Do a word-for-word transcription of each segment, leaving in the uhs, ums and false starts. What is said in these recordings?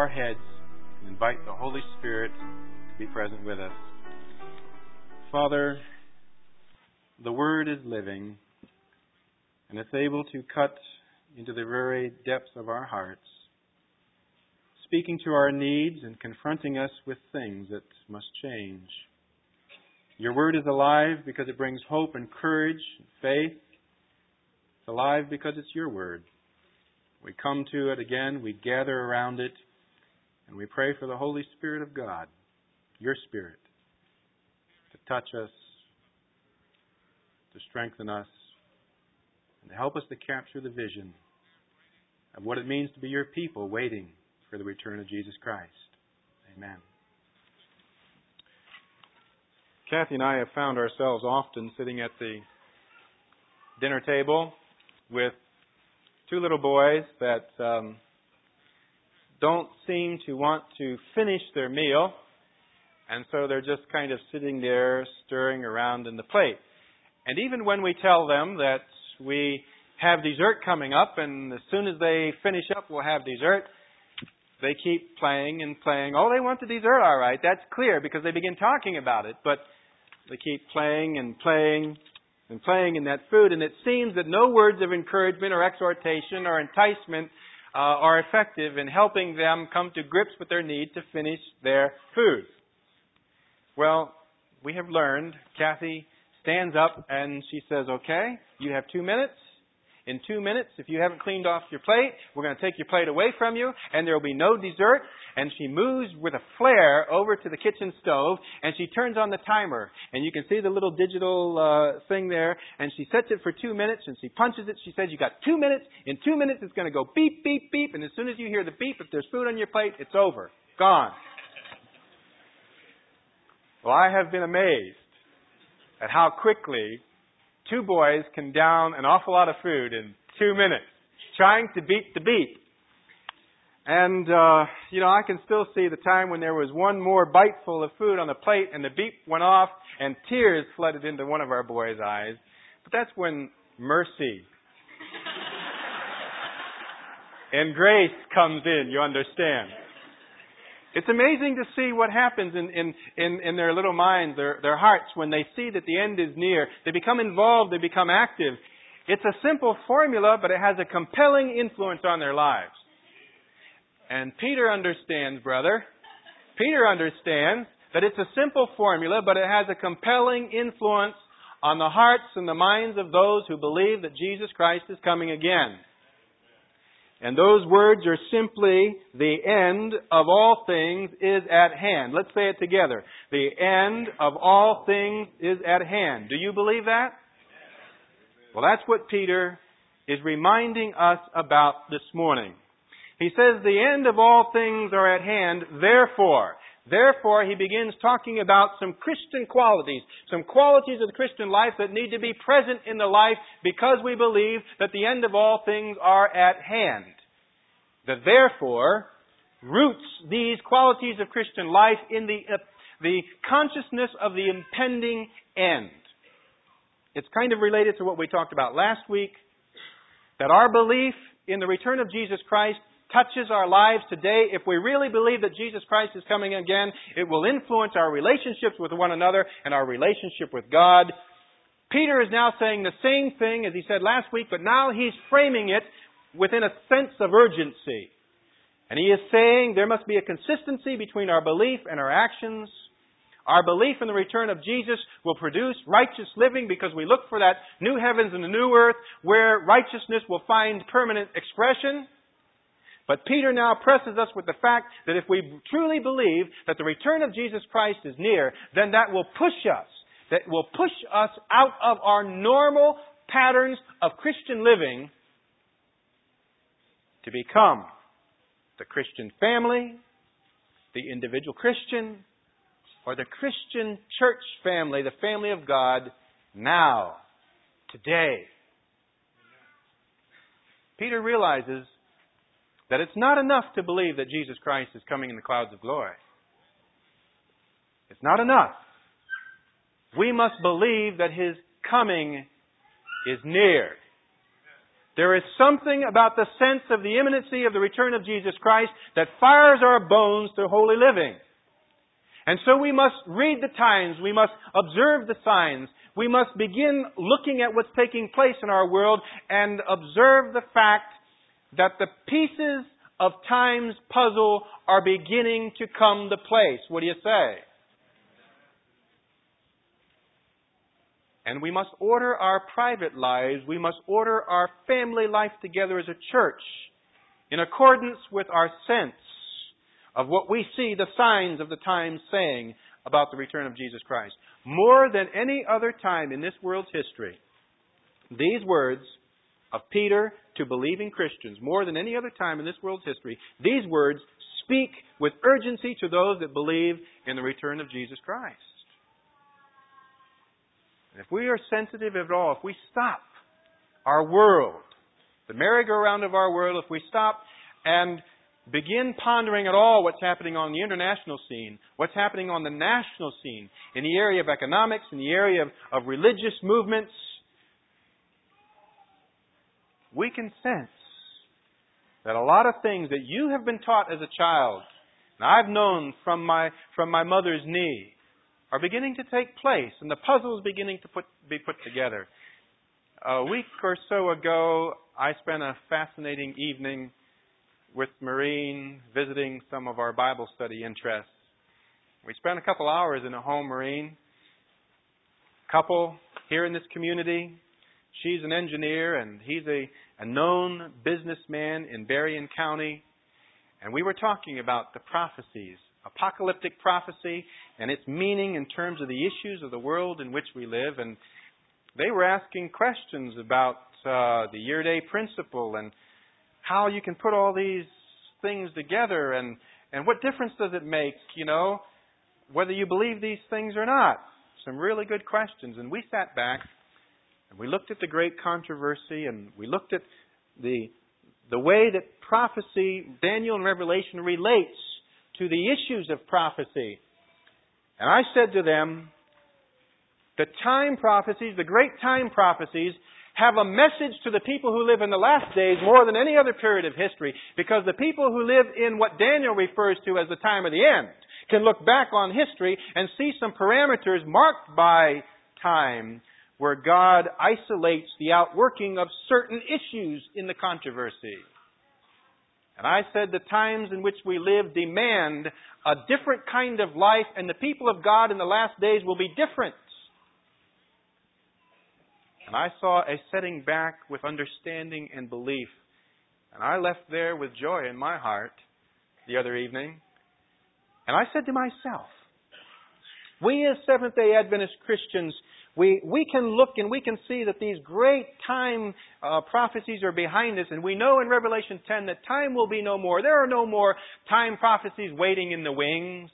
our heads and invite the Holy Spirit to be present with us. Father, the Word is living, and it's able to cut into the very depths of our hearts, speaking to our needs and confronting us with things that must change. Your Word is alive because it brings hope and courage and faith. It's alive because it's your Word. We come to it again, we gather around it, and we pray for the Holy Spirit of God, your Spirit, to touch us, to strengthen us, and to help us to capture the vision of what it means to be your people waiting for the return of Jesus Christ. Amen. Kathy and I have found ourselves often sitting at the dinner table with two little boys that um, don't seem to want to finish their meal, and so they're just kind of sitting there stirring around in the plate. And even when we tell them that we have dessert coming up, and as soon as they finish up, we'll have dessert, they keep playing and playing. Oh, they want the dessert, all right. That's clear because they begin talking about it. But they keep playing and playing and playing in that food. And it seems that no words of encouragement or exhortation or enticement uh, are effective in helping them come to grips with their need to finish their food. Well, we have learned, Kathy stands up and she says, okay, you have two minutes. In two minutes, if you haven't cleaned off your plate, we're going to take your plate away from you, and there will be no dessert. And she moves with a flare over to the kitchen stove, and she turns on the timer. And you can see the little digital uh, thing there, and she sets it for two minutes, and she punches it. She says, you got two minutes. In two minutes, it's going to go beep, beep, beep. And as soon as you hear the beep, if there's food on your plate, it's over. Gone. Well, I have been amazed at how quickly two boys can down an awful lot of food in two minutes, trying to beat the beep. And, uh, you know, I can still see the time when there was one more biteful of food on the plate and the beep went off and tears flooded into one of our boys' eyes. But that's when mercy and grace comes in, you understand. It's amazing to see what happens in, in, in, in their little minds, their, their hearts, when they see that the end is near. They become involved, they become active. It's a simple formula, but it has a compelling influence on their lives. And Peter understands, brother. Peter understands that it's a simple formula, but it has a compelling influence on the hearts and the minds of those who believe that Jesus Christ is coming again. And those words are simply, the end of all things is at hand. Let's say it together. The end of all things is at hand. Do you believe that? Well, that's what Peter is reminding us about this morning. He says the end of all things are at hand, therefore. Therefore, he begins talking about some Christian qualities, some qualities of the Christian life that need to be present in the life because we believe that the end of all things are at hand. That therefore roots these qualities of Christian life in the, uh, the consciousness of the impending end. It's kind of related to what we talked about last week, that our belief in the return of Jesus Christ touches our lives today. If we really believe that Jesus Christ is coming again, it will influence our relationships with one another and our relationship with God. Peter is now saying the same thing as he said last week, but now he's framing it within a sense of urgency. And he is saying there must be a consistency between our belief and our actions. Our belief in the return of Jesus will produce righteous living because we look for that new heavens and the new earth where righteousness will find permanent expression. But Peter now presses us with the fact that if we truly believe that the return of Jesus Christ is near, then that will push us, that will push us out of our normal patterns of Christian living to become the Christian family, the individual Christian, or the Christian church family, the family of God, now, today. Peter realizes that it's not enough to believe that Jesus Christ is coming in the clouds of glory. It's not enough. We must believe that His coming is near. There is something about the sense of the imminency of the return of Jesus Christ that fires our bones to holy living. And so we must read the times. We must observe the signs. We must begin looking at what's taking place in our world and observe the fact that the pieces of time's puzzle are beginning to come to place. What do you say? And we must order our private lives, we must order our family life together as a church in accordance with our sense of what we see the signs of the times saying about the return of Jesus Christ. More than any other time in this world's history, these words of Peter to believing Christians, more than any other time in this world's history, these words speak with urgency to those that believe in the return of Jesus Christ. If we are sensitive at all, if we stop our world, the merry-go-round of our world, if we stop and begin pondering at all what's happening on the international scene, what's happening on the national scene, in the area of economics, in the area of, of religious movements, we can sense that a lot of things that you have been taught as a child, and I've known from my from my mother's knee, are beginning to take place, and the puzzle is beginning to put, be put together. A week or so ago, I spent a fascinating evening with Maureen visiting some of our Bible study interests. We spent a couple hours in a home, Maureen. Couple here in this community. She's an engineer, and he's a, a known businessman in Berrien County. And we were talking about the prophecies, apocalyptic prophecy, and its meaning in terms of the issues of the world in which we live. And they were asking questions about uh, the year-day principle and how you can put all these things together and, and what difference does it make, you know, whether you believe these things or not. Some really good questions. And we sat back and we looked at the great controversy and we looked at the the way that prophecy, Daniel and Revelation, relates to the issues of prophecy. And I said to them, the time prophecies, the great time prophecies, have a message to the people who live in the last days more than any other period of history, because the people who live in what Daniel refers to as the time of the end can look back on history and see some parameters marked by time where God isolates the outworking of certain issues in the controversy. And I said the times in which we live demand a different kind of life, and the people of God in the last days will be different. And I saw a setting back with understanding and belief. And I left there with joy in my heart the other evening. And I said to myself, we as Seventh-day Adventist Christians, we, we can look and we can see that these great time uh, prophecies are behind us. And we know in Revelation ten that time will be no more. There are no more time prophecies waiting in the wings.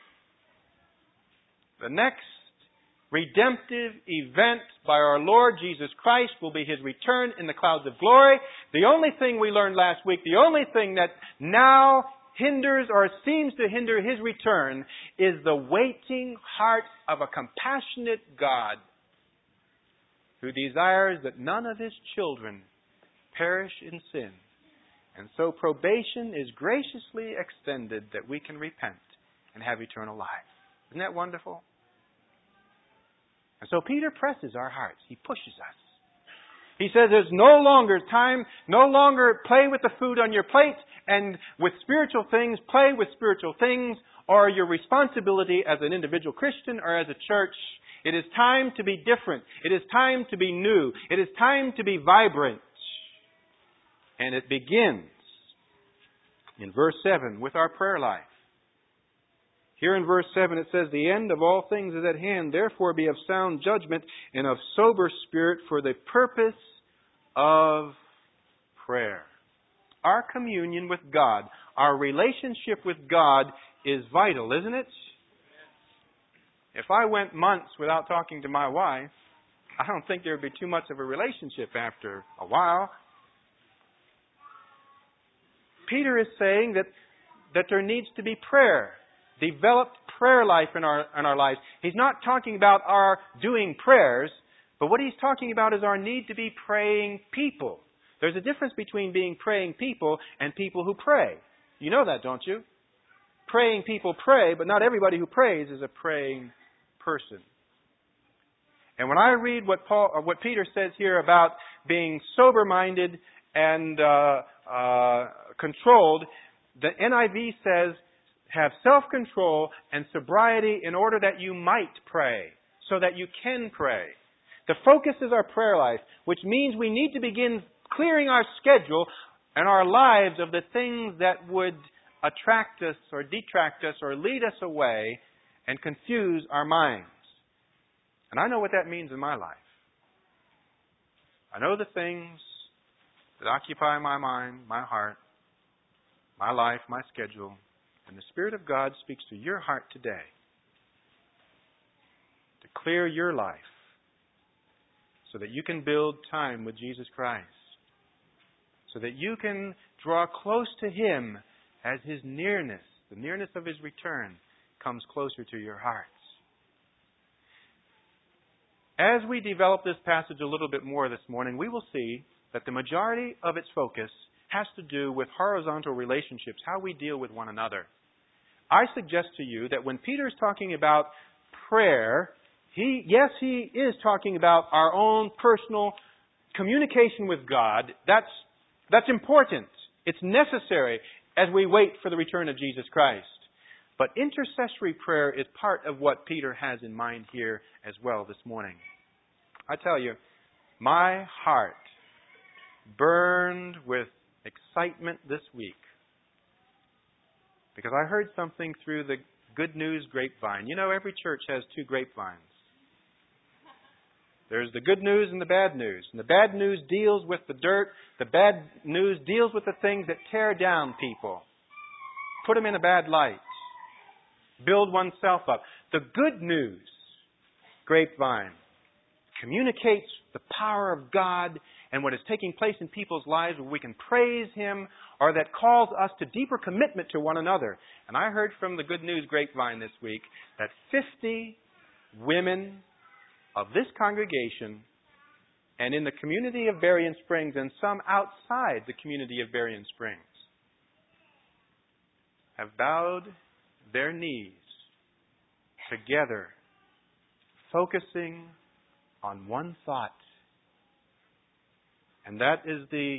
The next redemptive event by our Lord Jesus Christ will be His return in the clouds of glory. The only thing we learned last week, the only thing that now hinders or seems to hinder His return is the waiting heart of a compassionate God who desires that none of His children perish in sin. And so probation is graciously extended that we can repent and have eternal life. Isn't that wonderful? And so Peter presses our hearts. He pushes us. He says there's no longer time, no longer play with the food on your plate, and with spiritual things, play with spiritual things, or your responsibility as an individual Christian or as a church. It is time to be different. It is time to be new. It is time to be vibrant. And it begins in verse seven with our prayer life. Here in verse seven it says, the end of all things is at hand. Therefore be of sound judgment and of sober spirit for the purpose of prayer. Our communion with God, our relationship with God is vital, isn't it? If I went months without talking to my wife, I don't think there would be too much of a relationship after a while. Peter is saying that, that there needs to be prayer. Developed prayer life in our in our lives. He's not talking about our doing prayers, but what he's talking about is our need to be praying people. There's a difference between being praying people and people who pray. You know that, don't you? Praying people pray, but not everybody who prays is a praying person. And when I read what Paul, or what Peter says here about being sober-minded and uh, uh, controlled, the N I V says, have self-control and sobriety in order that you might pray, so that you can pray. The focus is our prayer life, which means we need to begin clearing our schedule and our lives of the things that would attract us or detract us or lead us away and confuse our minds. And I know what that means in my life. I know the things that occupy my mind, my heart, my life, my schedule. And the Spirit of God speaks to your heart today to clear your life so that you can build time with Jesus Christ, so that you can draw close to Him as His nearness, the nearness of His return, comes closer to your hearts. As we develop this passage a little bit more this morning, we will see that the majority of its focus has to do with horizontal relationships, how we deal with one another. I suggest to you that when Peter is talking about prayer, he, yes, he is talking about our own personal communication with God. That's, that's important. It's necessary as we wait for the return of Jesus Christ. But intercessory prayer is part of what Peter has in mind here as well this morning. I tell you, my heart burned with excitement this week because I heard something through the Good News grapevine. You know, every church has two grapevines. There's the good news and the bad news. And the bad news deals with the dirt. The bad news deals with the things that tear down people, put them in a bad light, build oneself up. The good news grapevine communicates the power of God and what is taking place in people's lives where we can praise Him, or that calls us to deeper commitment to one another. And I heard from the Good News grapevine this week that fifty women of this congregation and in the community of Berrien Springs and some outside the community of Berrien Springs have bowed their knees together, focusing on one thought. And that is the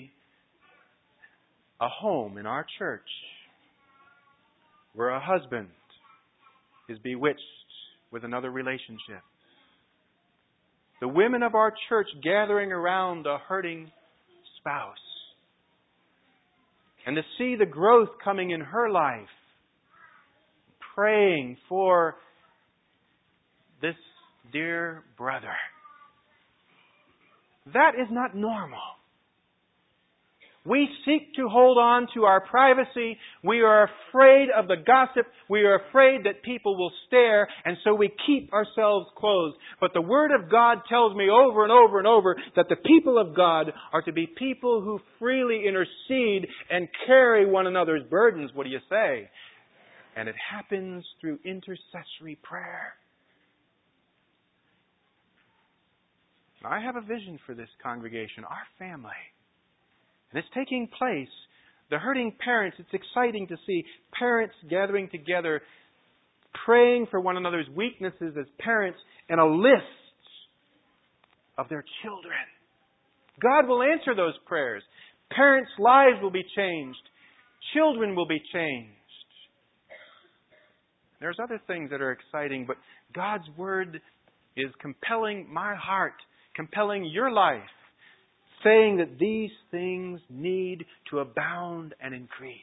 a home in our church where a husband is bewitched with another relationship. The women of our church gathering around a hurting spouse. And to see the growth coming in her life. Praying for this dear brother. That is not normal. We seek to hold on to our privacy. We are afraid of the gossip. We are afraid that people will stare, and so we keep ourselves closed. But the Word of God tells me over and over and over that the people of God are to be people who freely intercede and carry one another's burdens. What do you say? And it happens through intercessory prayer. I have a vision for this congregation, our family. And it's taking place. The hurting parents, it's exciting to see parents gathering together, praying for one another's weaknesses as parents, and a list of their children. God will answer those prayers. Parents' lives will be changed. Children will be changed. There's other things that are exciting, but God's Word is compelling my heart, compelling your life, saying that these things need to abound and increase.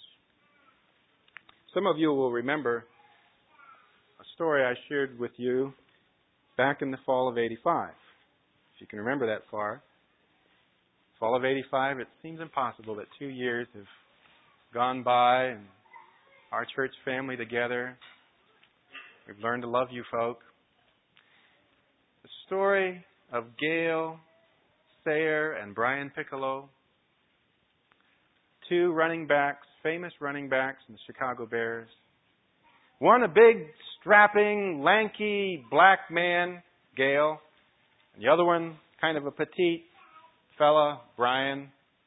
Some of you will remember a story I shared with you back in the fall of eighty-five. If you can remember that far. Fall of eighty-five, it seems impossible that two years have gone by and our church family together. We've learned to love you folk. The story of Gail Sayer and Brian Piccolo, two running backs, famous running backs in the Chicago Bears. One a big, strapping, lanky, black man, Gail, and the other one kind of a petite fella, Brian.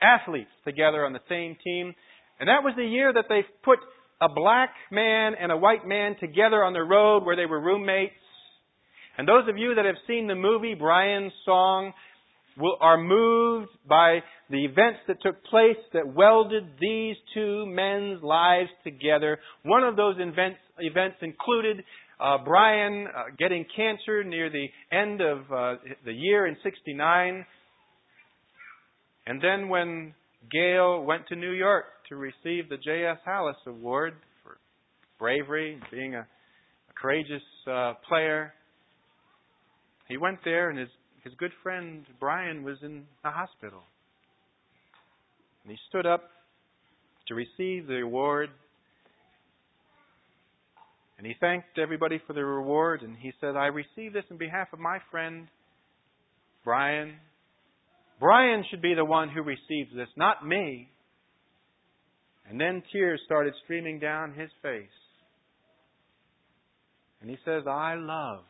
athletes together on the same team. And that was the year that they put a black man and a white man together on the road where they were roommates. And those of you that have seen the movie Brian's Song will, are moved by the events that took place that welded these two men's lives together. One of those events, events included uh, Brian uh, getting cancer near the end of uh, the year in sixty-nine. And then when Gail went to New York to receive the J S Hallis Award for bravery, being a, a courageous uh, player, he went there and his, his good friend Brian was in the hospital. And he stood up to receive the award. And he thanked everybody for the reward. And he said, I receive this on behalf of my friend Brian. Brian should be the one who receives this, not me. And then tears started streaming down his face. And he says, I love,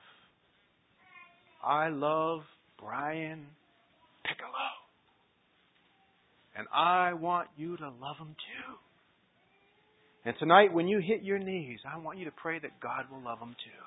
I love Brian Piccolo. And I want you to love him too. And tonight when you hit your knees, I want you to pray that God will love him too.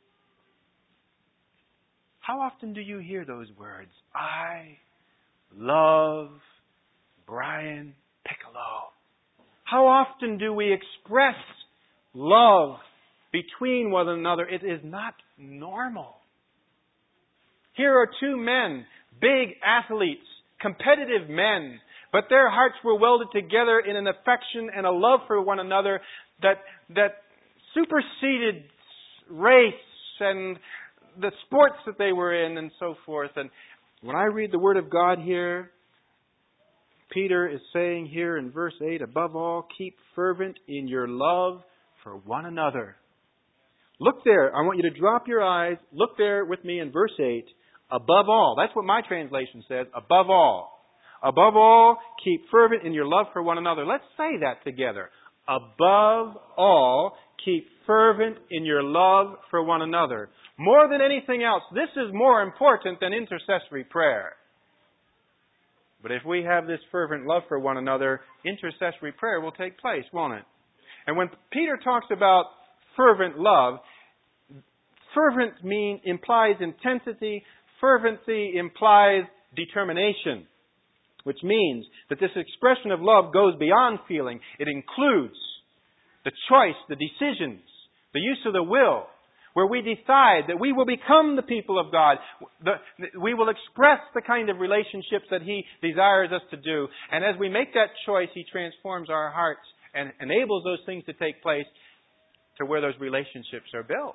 How often do you hear those words? I love Brian Piccolo. How often do we express love between one another? It is not normal. Here are two men, big athletes, competitive men, but their hearts were welded together in an affection and a love for one another that that superseded race and the sports that they were in and so forth. And when I read the Word of God here, Peter is saying here in verse eight, above all, keep fervent in your love for one another. Look there. I want you to drop your eyes. Look there with me in verse eight. Above all. That's what my translation says. Above all. Above all, keep fervent in your love for one another. Let's say that together. Above all, keep fervent in your love for one another. More than anything else, this is more important than intercessory prayer. But if we have this fervent love for one another, intercessory prayer will take place, won't it? And when Peter talks about fervent love, fervent mean implies intensity, fervency implies determination, which means that this expression of love goes beyond feeling. It includes the choice, the decisions, the use of the will, where we decide that we will become the people of God. The, we will express the kind of relationships that He desires us to do. And as we make that choice, He transforms our hearts and enables those things to take place to where those relationships are built.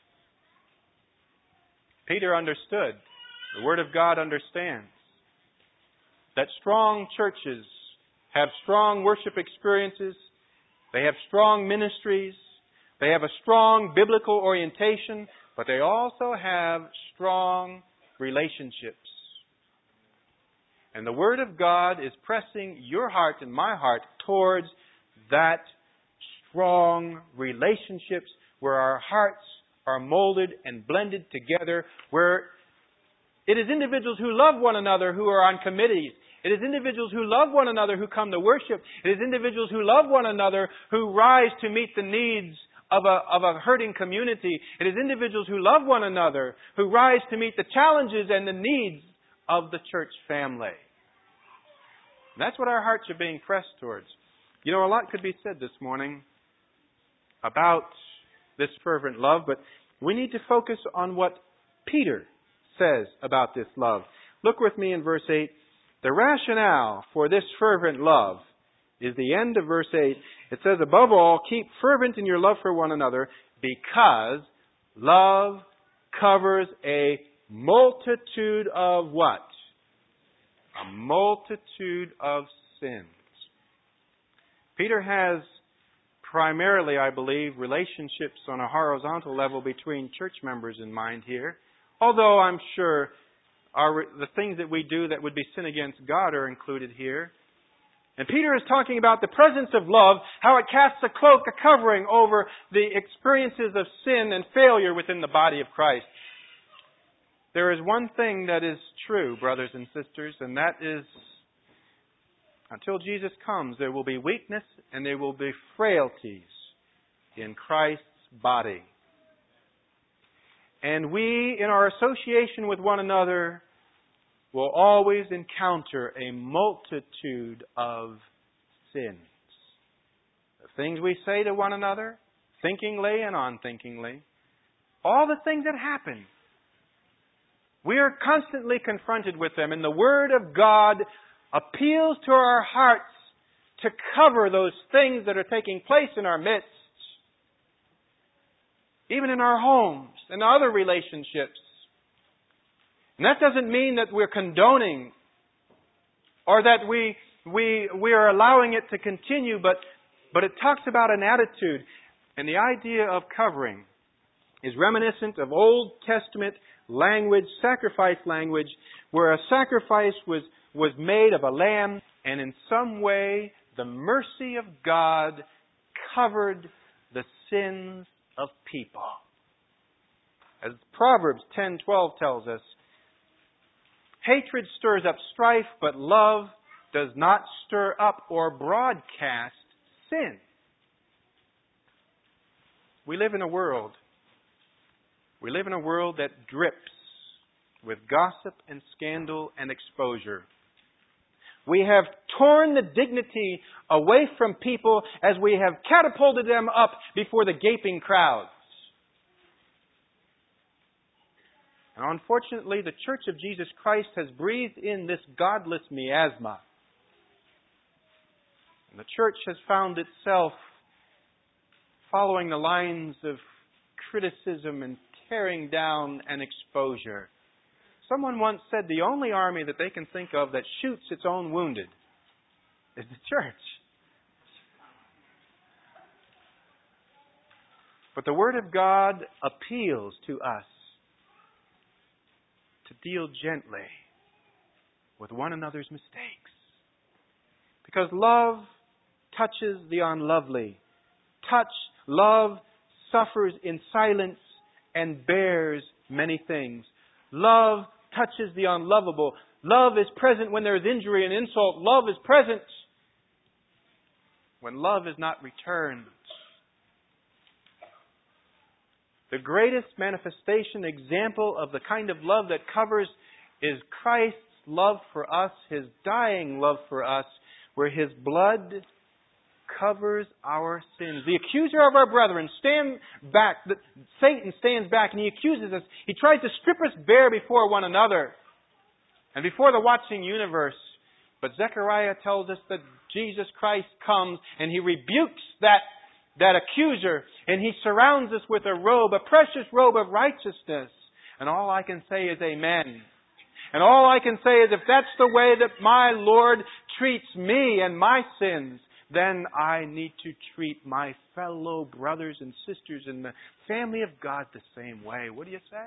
Peter understood. The Word of God understands that strong churches have strong worship experiences. They have strong ministries. They have a strong biblical orientation, but they also have strong relationships. And the Word of God is pressing your heart and my heart towards that strong relationships where our hearts are molded and blended together, where it is individuals who love one another who are on committees. It is individuals who love one another who come to worship. It is individuals who love one another who rise to meet the needs of a, of a hurting community. It is individuals who love one another who rise to meet the challenges and the needs of the church family. And that's what our hearts are being pressed towards. You know, a lot could be said this morning about this fervent love, but we need to focus on what Peter says about this love. Look with me in verse eight. The rationale for this fervent love is the end of verse eight. It says, above all, keep fervent in your love for one another, because love covers a multitude of what? A multitude of sins. Peter has primarily, I believe, relationships on a horizontal level between church members in mind here. Although I'm sure our, the things that we do that would be sin against God are included here. And Peter is talking about the presence of love, how it casts a cloak, a covering over the experiences of sin and failure within the body of Christ. There is one thing that is true, brothers and sisters, and that is Until Jesus comes, there will be weakness and there will be frailties in Christ's body. And we, in our association with one another, will always encounter a multitude of sins. The things we say to one another, thinkingly and unthinkingly, all the things that happen, we are constantly confronted with them. And the Word of God appeals to our hearts to cover those things that are taking place in our midst, even in our homes and other relationships. And that doesn't mean that we're condoning or that we we we are allowing it to continue, but but it talks about an attitude. And the idea of covering is reminiscent of Old Testament language, sacrifice language, where a sacrifice was, was made of a lamb, and in some way the mercy of God covered the sins of people. As Proverbs ten twelve tells us, hatred stirs up strife, but love does not stir up or broadcast sin. We live in a world, we live in a world that drips with gossip and scandal and exposure. We have torn the dignity away from people as we have catapulted them up before the gaping crowds. And unfortunately, the Church of Jesus Christ has breathed in this godless miasma. And the Church has found itself following the lines of criticism and tearing down and exposure. Someone once said the only army that they can think of that shoots its own wounded is the church. But the Word of God appeals to us to deal gently with one another's mistakes. Because love touches the unlovely. Touch, love suffers in silence and bears many things. Love touches the unlovable. Love is present when there is injury and insult. Love is present when love is not returned. The greatest manifestation, example of the kind of love that covers is Christ's love for us, His dying love for us, where His blood covers our sins. The accuser of our brethren stands back. Satan stands back and he accuses us. He tries to strip us bare before one another and before the watching universe. But Zechariah tells us that Jesus Christ comes and He rebukes that, that accuser, and He surrounds us with a robe, a precious robe of righteousness. And all I can say is amen. And all I can say is if that's the way that my Lord treats me and my sins, then I need to treat my fellow brothers and sisters in the family of God the same way. What do you say?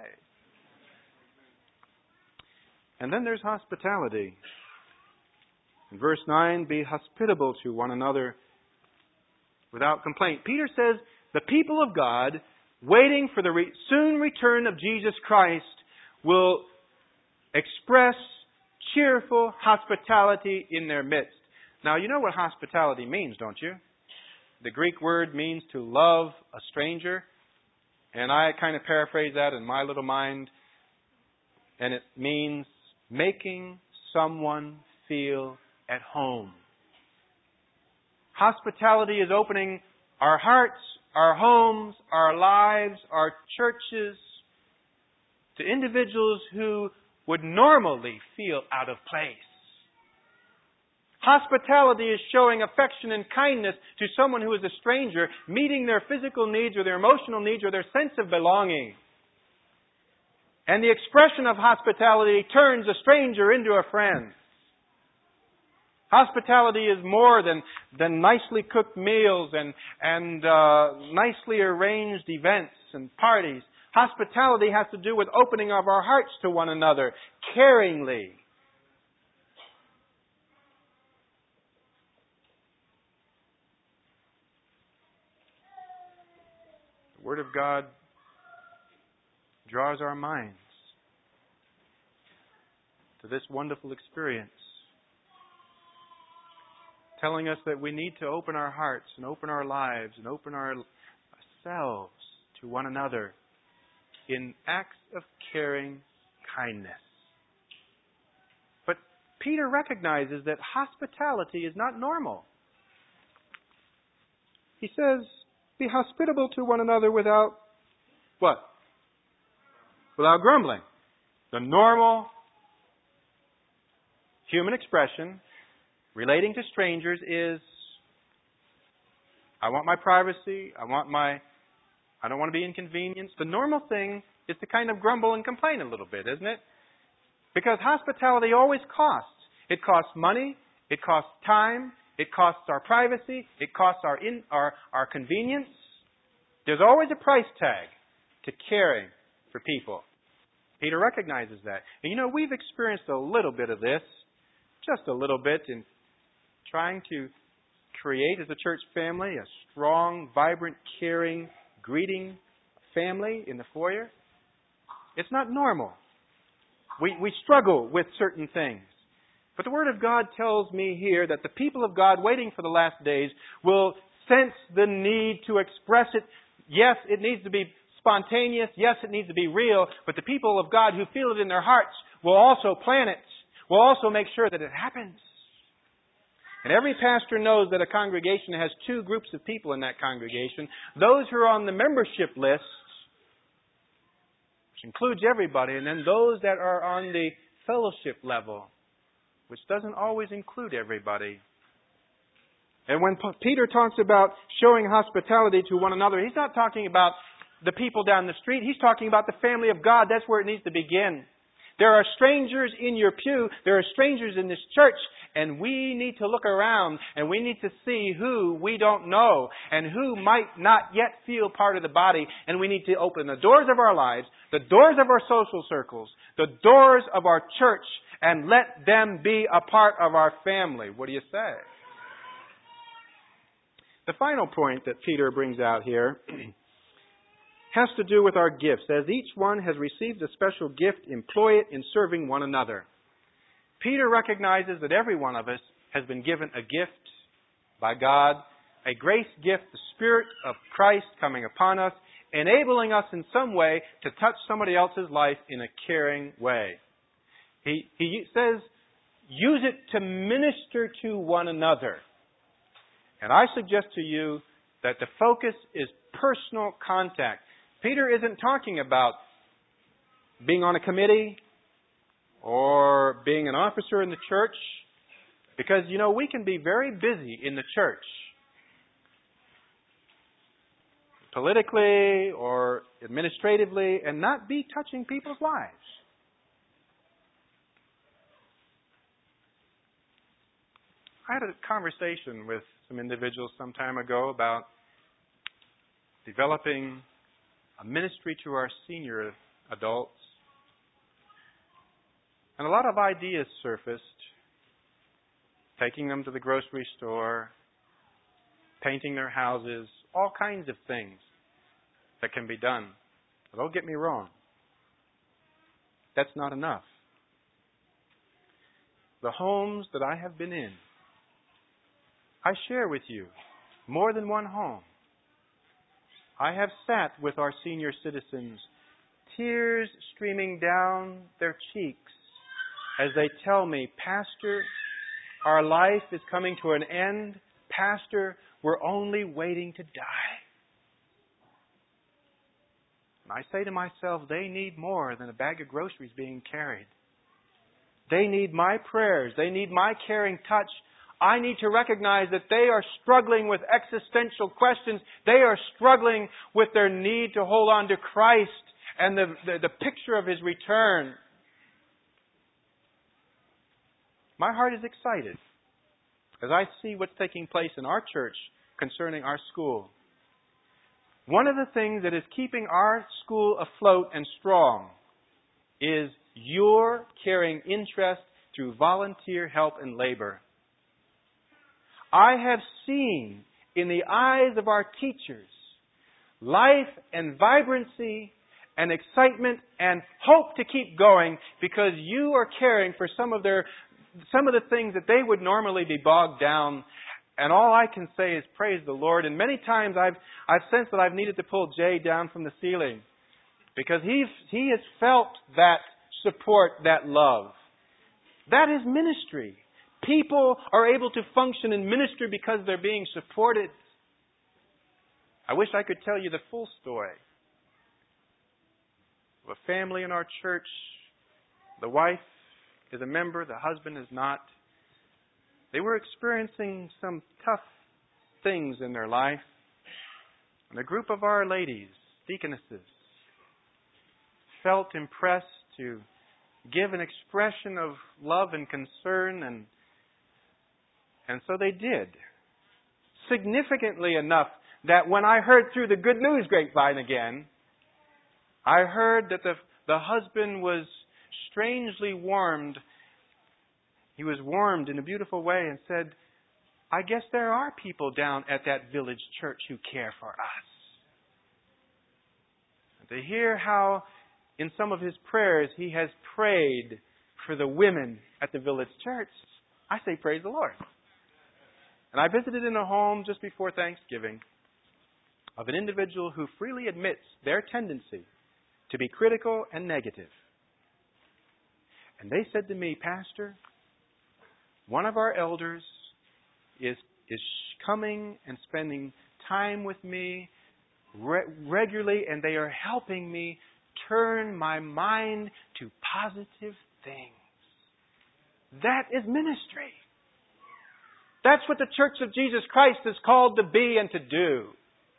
And then there's hospitality. In verse nine, be hospitable to one another without complaint. Peter says the people of God, waiting for the re- soon return of Jesus Christ, will express cheerful hospitality in their midst. Now, you know what hospitality means, don't you? The Greek word means to love a stranger. And I kind of paraphrase that in my little mind. And it means making someone feel at home. Hospitality is opening our hearts, our homes, our lives, our churches to individuals who would normally feel out of place. Hospitality is showing affection and kindness to someone who is a stranger, meeting their physical needs or their emotional needs or their sense of belonging. And the expression of hospitality turns a stranger into a friend. Hospitality is more than, than nicely cooked meals and, and uh, nicely arranged events and parties. Hospitality has to do with opening of our hearts to one another, caringly. The Word of God draws our minds to this wonderful experience. telling us that we need to open our hearts and open our lives and open our, ourselves to one another in acts of caring kindness. But Peter recognizes that hospitality is not normal. He says, be hospitable to one another without what? Without grumbling. The normal human expression relating to strangers is, I want my privacy, I want my, I don't want to be inconvenienced. The normal thing is to kind of grumble and complain a little bit, isn't it? Because hospitality always costs. It costs money, it costs time, it costs our privacy, it costs our in, our, our convenience. There's always a price tag to caring for people. Peter recognizes that. And you know, we've experienced a little bit of this, just a little bit, in trying to create as a church family a strong, vibrant, caring, greeting family in the foyer. It's not normal. We, we struggle with certain things. But the Word of God tells me here that the people of God waiting for the last days will sense the need to express it. Yes, it needs to be spontaneous. Yes, it needs to be real. But the people of God who feel it in their hearts will also plan it. Will also make sure that it happens. And every pastor knows that a congregation has two groups of people in that congregation. Those who are on the membership list, which includes everybody, and then those that are on the fellowship level, which doesn't always include everybody. And when Peter talks about showing hospitality to one another, he's not talking about the people down the street. He's talking about the family of God. That's where it needs to begin. There are strangers in your pew. There are strangers in this church. And we need to look around and we need to see who we don't know and who might not yet feel part of the body. And we need to open the doors of our lives, the doors of our social circles, the doors of our church, and let them be a part of our family. What do you say? The final point that Peter brings out here has to do with our gifts. As each one has received a special gift, employ it in serving one another. Peter recognizes that every one of us has been given a gift by God, a grace gift, the Spirit of Christ coming upon us, enabling us in some way to touch somebody else's life in a caring way. He, he says, use it to minister to one another. And I suggest to you that the focus is personal contact. Peter isn't talking about being on a committee or being an officer in the church, because, you know, we can be very busy in the church, politically or administratively, and not be touching people's lives. I had a conversation with some individuals some time ago about developing a ministry to our senior adults. And a lot of ideas surfaced, taking them to the grocery store, painting their houses, all kinds of things that can be done. But don't get me wrong, that's not enough. The homes that I have been in, I share with you more than one home. I have sat with our senior citizens, tears streaming down their cheeks as they tell me, Pastor, our life is coming to an end. Pastor, we're only waiting to die. And I say to myself, they need more than a bag of groceries being carried. They need my prayers. They need my caring touch. I need to recognize that they are struggling with existential questions. They are struggling with their need to hold on to Christ and the, the, the picture of His return. My heart is excited as I see what's taking place in our church concerning our school. One of the things that is keeping our school afloat and strong is your caring interest through volunteer help and labor. I have seen in the eyes of our teachers life and vibrancy and excitement and hope to keep going because you are caring for some of their some of the things that they would normally be bogged down And all I can say is praise the Lord. And many times I've I've sensed that I've needed to pull Jay down from the ceiling because he's he has felt that support, that love. That is ministry. People are able to function in ministry because they're being supported. I wish I could tell you the full story of a family in our church. The wife is a member, the husband is not. They were experiencing some tough things in their life. And a group of our ladies, deaconesses, felt impressed to give an expression of love and concern, and and so they did. Significantly enough that when I heard through the good news grapevine again, I heard that the the husband was strangely warmed. He was warmed in a beautiful way and said, I guess there are people down at that village church who care for us. And to hear how in some of his prayers he has prayed for the women at the village church, I say praise the Lord. And I visited in a home just before Thanksgiving of an individual who freely admits their tendency to be critical and negative. And they said to me, Pastor, one of our elders is is coming and spending time with me re- regularly, and they are helping me turn my mind to positive things. That is ministry. That's what the Church of Jesus Christ is called to be and to do.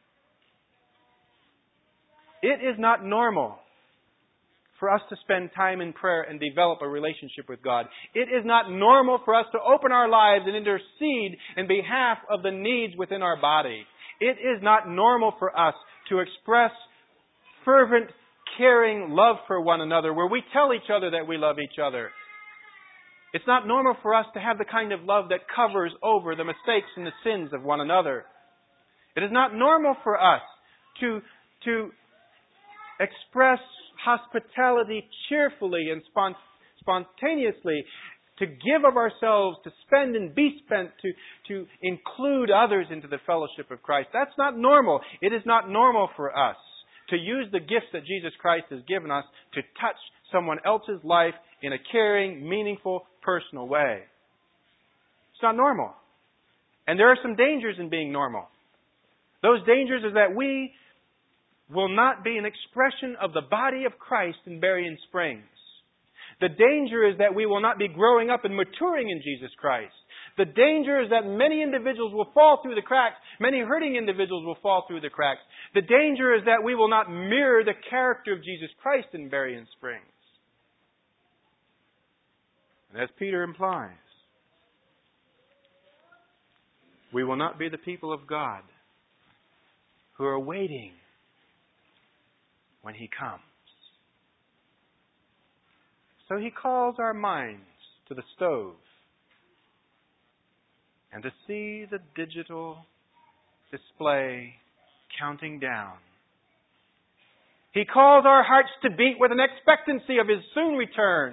It is not normal for us to spend time in prayer and develop a relationship with God. It is not normal for us to open our lives and intercede in behalf of the needs within our body. It is not normal for us to express fervent, caring love for one another, where we tell each other that we love each other. It's not normal for us to have the kind of love that covers over the mistakes and the sins of one another. It is not normal for us to, to express hospitality cheerfully and spont- spontaneously, to give of ourselves, to spend and be spent, to, to include others into the fellowship of Christ. That's not normal. It is not normal for us to use the gifts that Jesus Christ has given us to touch someone else's life in a caring, meaningful, personal way. It's not normal. And there are some dangers in being normal. Those dangers is that we will not be an expression of the body of Christ in Berrien Springs. The danger is that we will not be growing up and maturing in Jesus Christ. The danger is that many individuals will fall through the cracks. Many hurting individuals will fall through the cracks. The danger is that we will not mirror the character of Jesus Christ in Berrien Springs. And as Peter implies, we will not be the people of God who are waiting when He comes. So He calls our minds to the stove and to see the digital display counting down. He calls our hearts to beat with an expectancy of His soon return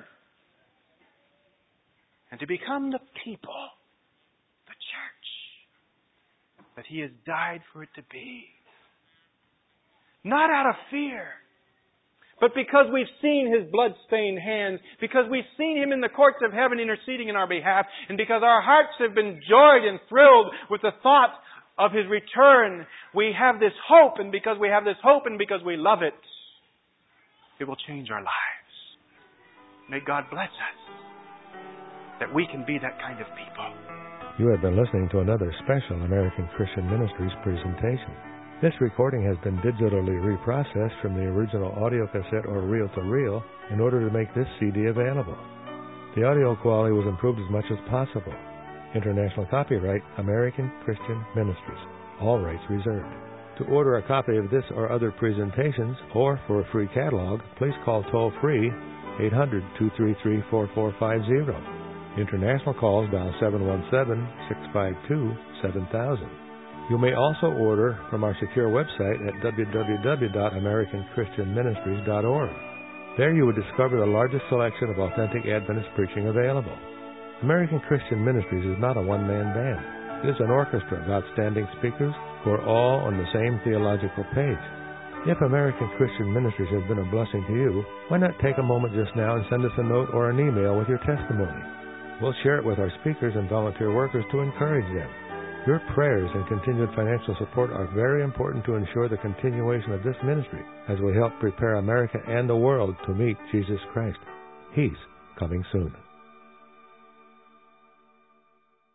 and to become the people, the church, that He has died for it to be. Not out of fear, but because we've seen His blood-stained hands, because we've seen Him in the courts of heaven interceding in our behalf, and because our hearts have been joyed and thrilled with the thought of His return, we have this hope, and because we have this hope and because we love it, it will change our lives. May God bless us, that we can be that kind of people. You have been listening to another special American Christian Ministries presentation. This recording has been digitally reprocessed from the original audio cassette or reel-to-reel in order to make this C D available. The audio quality was improved as much as possible. International copyright, American Christian Ministries. All rights reserved. To order a copy of this or other presentations, or for a free catalog, please call toll-free eight hundred, two three three, four four five zero. International calls dial seven one seven, six five two, seven thousand. You may also order from our secure website at w w w dot american christian ministries dot org. There you will discover the largest selection of authentic Adventist preaching available. American Christian Ministries is not a one-man band. It is an orchestra of outstanding speakers who are all on the same theological page. If American Christian Ministries has been a blessing to you, why not take a moment just now and send us a note or an email with your testimony? We'll share it with our speakers and volunteer workers to encourage them. Your prayers and continued financial support are very important to ensure the continuation of this ministry as we help prepare America and the world to meet Jesus Christ. He's coming soon.